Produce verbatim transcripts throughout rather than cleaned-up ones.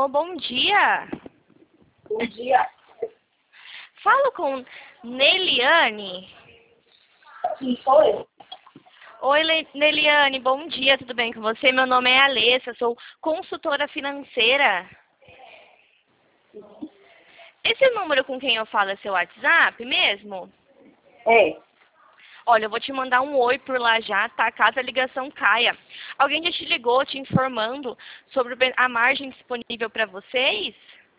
Alô, bom dia. Bom dia. Falo com Neliane. Sim, sou eu. Oi, Le- Neliane, bom dia, tudo bem com você? Meu nome é Alessa, sou consultora financeira. Esse número com quem eu falo é seu WhatsApp mesmo? É. Olha, eu vou te mandar um oi por lá já, tá? Caso a ligação caia. Alguém já te ligou te informando sobre o ben- a margem disponível para vocês?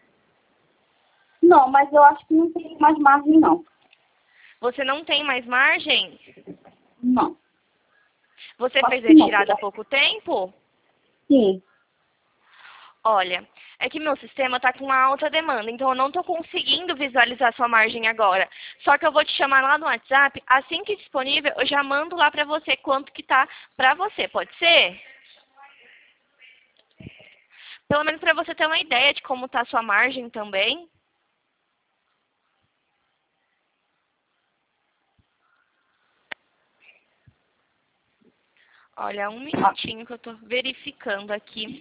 Não, mas eu acho que não tem mais margem, não. Você não tem mais margem? Não. Você Acho fez que não. retirada há pouco tempo? Sim. Olha, é que meu sistema está com uma alta demanda, então eu não estou conseguindo visualizar sua margem agora. Só que eu vou te chamar lá no WhatsApp, assim que disponível, eu já mando lá para você quanto que tá para você, pode ser? Pelo menos para você ter uma ideia de como está a sua margem também. Olha, um minutinho que eu estou verificando aqui.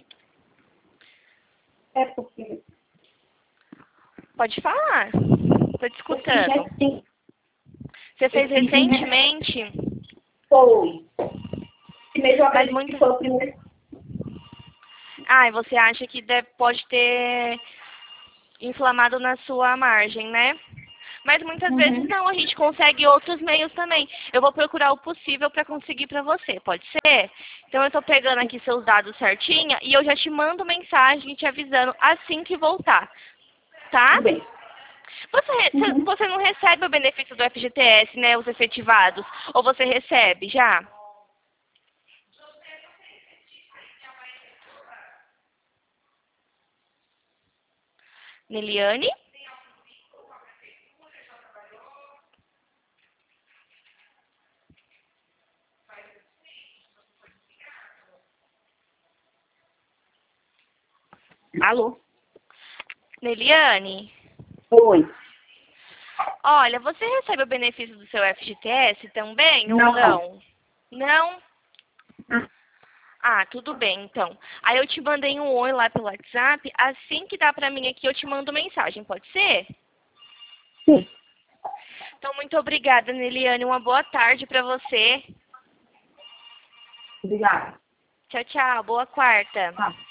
É porque... Pode falar, estou te Eu fiz escutando. recém- Você eu fez fiz um recém- recentemente, Foi. Esse mês eu mas acredito que muito... foi o primeiro. Ah, e você acha que deve, pode ter inflamado na sua margem, né? Mas muitas vezes Uhum. não, a gente consegue outros meios também. Eu vou procurar o possível para conseguir para você, pode ser? Então eu estou pegando aqui seus dados certinho e eu já te mando mensagem te avisando assim que voltar, tá? Tudo bem. Você, re- Uhum. você não recebe o benefício do F G T S, né, os efetivados? Ou você recebe já? Neliane? Alô? Neliane? Oi. Olha, você recebe o benefício do seu F G T S também ou Não, não. não? Não? Ah, tudo bem, então. Aí eu te mandei um oi lá pelo WhatsApp. Assim que dá pra mim aqui, eu te mando mensagem, pode ser? Sim. Então, muito obrigada, Neliane. Uma boa tarde pra você. Obrigada. Tchau, tchau. Boa quarta. Tá.